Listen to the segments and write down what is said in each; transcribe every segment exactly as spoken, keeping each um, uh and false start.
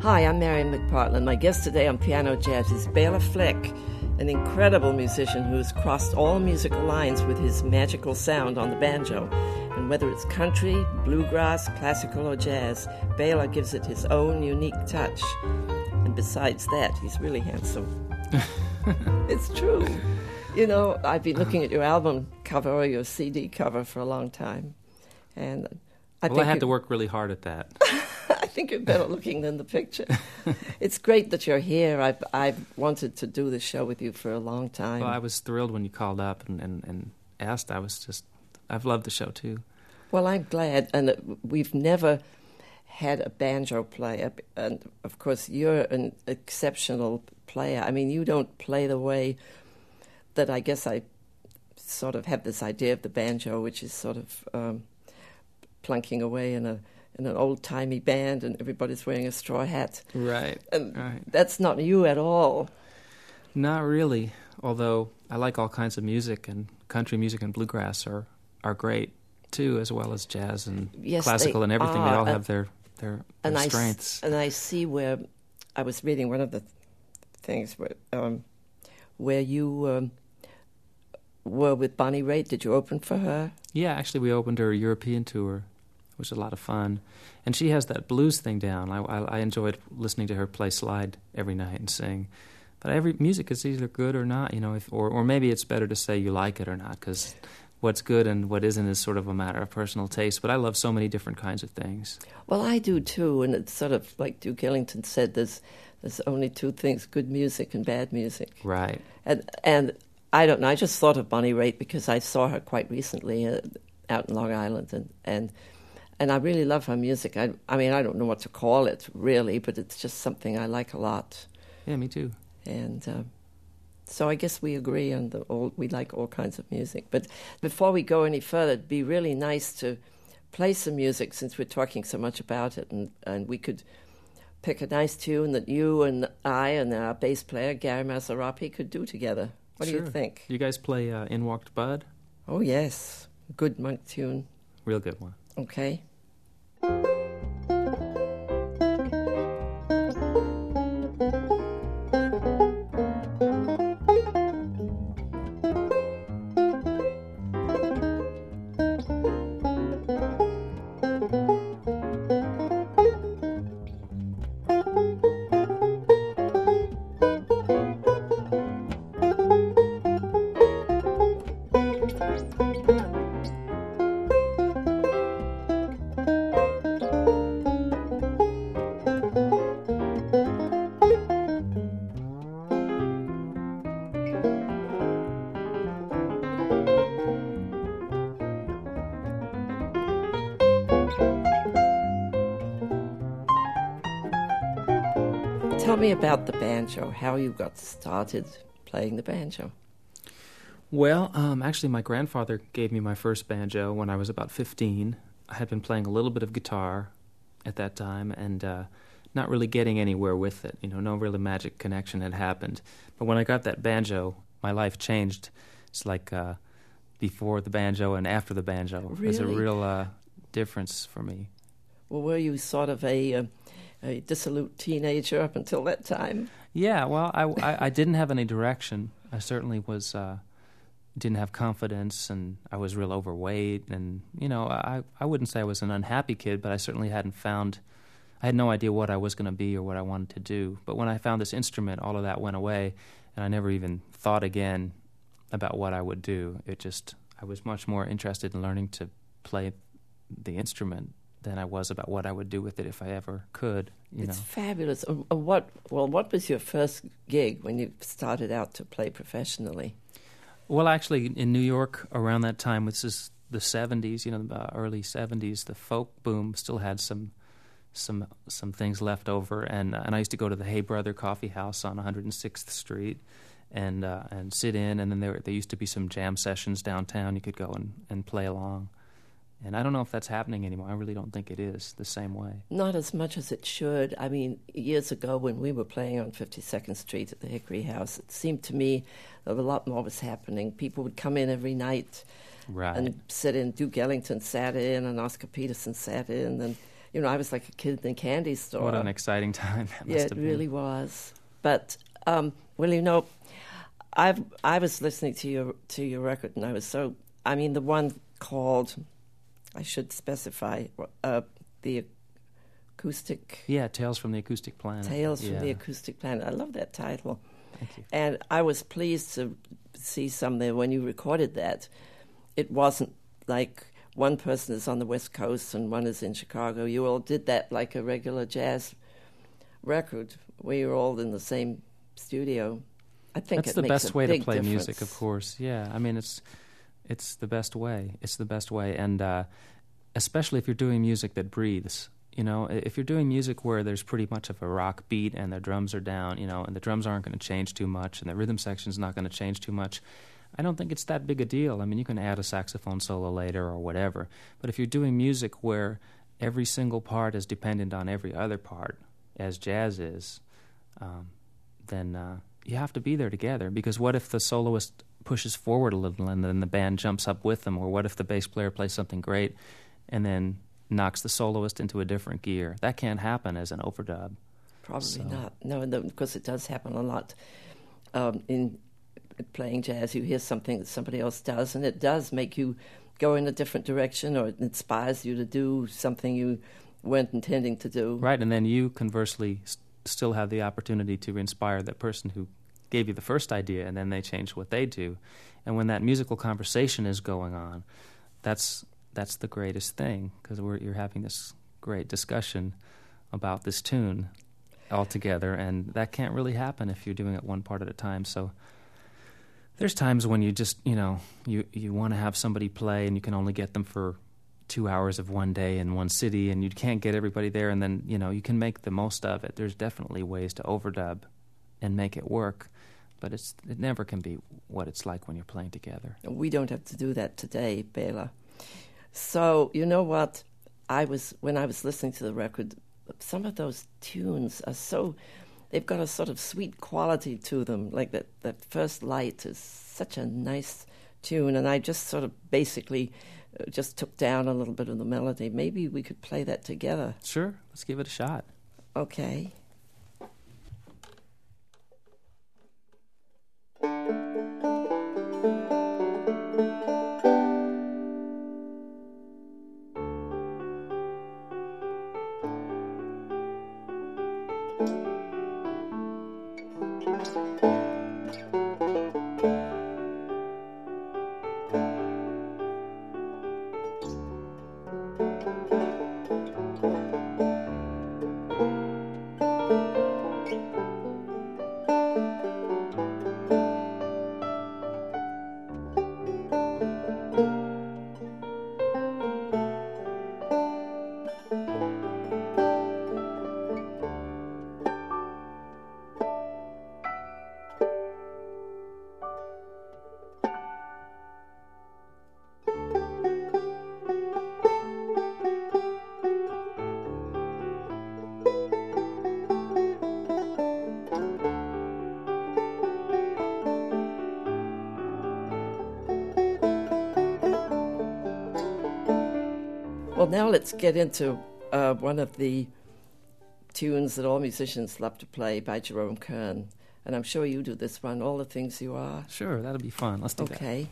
Hi, I'm Marian McPartland. My guest today on Piano Jazz is Bela Fleck, an incredible musician who has crossed all musical lines with his magical sound on the banjo. And whether it's country, bluegrass, classical, or jazz, Bela gives it his own unique touch. And besides that, he's really handsome. It's true. You know, I've been looking at your album cover or your C D cover for a long time. And I well, think I had you... to work really hard at that. I think you're better looking than the picture. It's great that you're here. I've, I've wanted to do this show with you for a long time. Well, I was thrilled when you called up and, and, and asked. I was just, I've loved the show too. Well, I'm glad. And we've never had a banjo player. And of course, you're an exceptional player. I mean, you don't play the way that I guess I sort of have this idea of the banjo, which is sort of um, plunking away in a in an old-timey band and everybody's wearing a straw hat. Right, and right. That's not you at all. Not really, although I like all kinds of music, and country music and bluegrass are, are great, too, as well as jazz and yes, classical and everything. Are. They all and, have their, their, their and strengths. I, and I see where, I was reading one of the things where, um, where you um, were with Bonnie Raitt. Did you open for her? Yeah, actually we opened her European tour. It was a lot of fun. And she has that blues thing down. I, I, I enjoyed listening to her play slide every night and sing. But every music is either good or not, you know, if, or, or maybe it's better to say you like it or not, because what's good and what isn't is sort of a matter of personal taste. But I love so many different kinds of things. Well, I do too, and it's sort of like Duke Ellington said, there's there's only two things, good music and bad music. Right. And and I don't know, I just thought of Bonnie Raitt because I saw her quite recently uh, out in Long Island, and... and And I really love her music. I, I mean, I don't know what to call it, really, but it's just something I like a lot. Yeah, me too. And uh, so I guess we agree on the all, we like all kinds of music. But before we go any further, it'd be really nice to play some music since we're talking so much about it. And, and we could pick a nice tune that you and I and our bass player, Gary Mazzarapi, could do together. What Sure. do you think? You guys play uh, In Walked Bud? Oh, yes. Good monk tune. Real good one. Okay. Tell me about the banjo, how you got started playing the banjo. Well, um, actually, my grandfather gave me my first banjo when I was about fifteen. I had been playing a little bit of guitar at that time and uh, not really getting anywhere with it. You know, no really magic connection had happened. But when I got that banjo, my life changed. It's like uh, before the banjo and after the banjo. Really? There's a real uh, difference for me. Well, were you sort of a... Uh, a dissolute teenager up until that time? Yeah, well, I, I, I didn't have any direction. I certainly was uh, didn't have confidence, and I was real overweight. And, you know, I, I wouldn't say I was an unhappy kid, but I certainly hadn't found... I had no idea what I was going to be or what I wanted to do. But when I found this instrument, all of that went away, and I never even thought again about what I would do. It just... I was much more interested in learning to play the instrument than I was about what I would do with it if I ever could. You it's know. fabulous. Uh, what? Well, what was your first gig when you started out to play professionally? Well, actually, in New York around that time, this is the seventies, you know, the early seventies, the folk boom still had some some some things left over, and uh, and I used to go to the Hey Brother Coffee House on one hundred sixth Street and uh, and sit in, and then there there used to be some jam sessions downtown. You could go and, and play along. And I don't know if that's happening anymore. I really don't think it is the same way. Not as much as it should. I mean, years ago when we were playing on fifty-second Street at the Hickory House, it seemed to me that a lot more was happening. People would come in every night right. and sit in. Duke Ellington sat in and Oscar Peterson sat in. And, you know, I was like a kid in a candy store. What an exciting time that yeah, must it have been. really was. But um, well, you know, I've I was listening to your to your record, and I was so. I mean, the one called, I should specify, uh, the acoustic. Yeah, Tales from the Acoustic Planet. Tales yeah. from the Acoustic Planet. I love that title. Thank you. And I was pleased to see some there when you recorded that. It wasn't like one person is on the West Coast and one is in Chicago. You all did that like a regular jazz record where you're all in the same studio. I think that's it the makes best a way to big play difference. music, of course. Yeah, I mean it's it's the best way. It's the best way, and uh, especially if you're doing music that breathes. You know, if you're doing music where there's pretty much of a rock beat and the drums are down, you know, and the drums aren't going to change too much and the rhythm section's not going to change too much, I don't think it's that big a deal. I mean, you can add a saxophone solo later or whatever. But if you're doing music where every single part is dependent on every other part, as jazz is, um, then uh, you have to be there together. Because what if the soloist pushes forward a little and then the band jumps up with them? Or what if the bass player plays something great and then knocks the soloist into a different gear? That can't happen as an overdub. Probably So- not. No, no, because it does happen a lot um, in playing jazz. You hear something that somebody else does, and it does make you go in a different direction, or it inspires you to do something you weren't intending to do. Right, and then you conversely s- still have the opportunity to inspire that person who gave you the first idea, and then they change what they do. And when that musical conversation is going on, that's that's the greatest thing, because we're you're having this great discussion about this tune all together, and that can't really happen if you're doing it one part at a time. So there's times when you just, you know, you, you want to have somebody play and you can only get them for two hours of one day in one city, and you can't get everybody there, and then, you know, you can make the most of it. There's definitely ways to overdub and make it work, but it's it never can be what it's like when you're playing together. We don't have to do that today, Bela. So, you know what? I was when I was listening to the record, some of those tunes are so, they've got a sort of sweet quality to them. Like that, that First Light is such a nice tune, and I just sort of basically uh, just took down a little bit of the melody. Maybe we could play that together. Sure, let's give it a shot. Okay. Well, now let's get into uh, one of the tunes that all musicians love to play by Jerome Kern. And I'm sure you do this one, All the Things You Are. Sure, that'll be fun. Let's do that. Okay.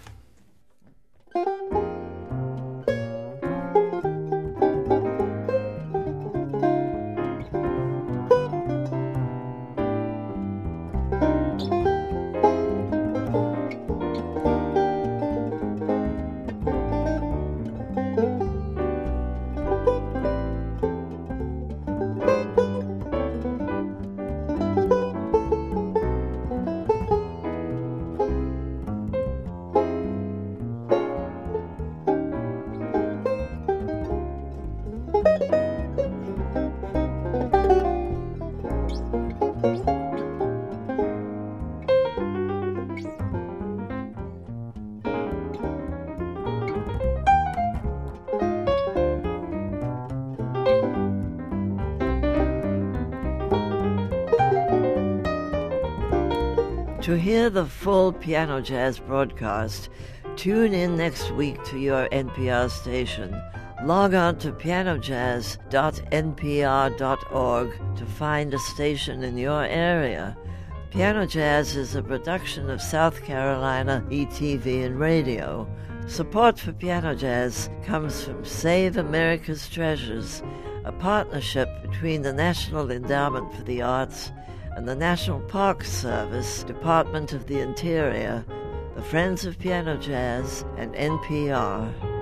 To hear the full Piano Jazz broadcast, tune in next week to your N P R station. Log on to piano jazz dot n p r dot org to find a station in your area. Piano Jazz is a production of South Carolina E T V and Radio. Support for Piano Jazz comes from Save America's Treasures, a partnership between the National Endowment for the Arts and the National Park Service, Department of the Interior, the Friends of Piano Jazz, and N P R.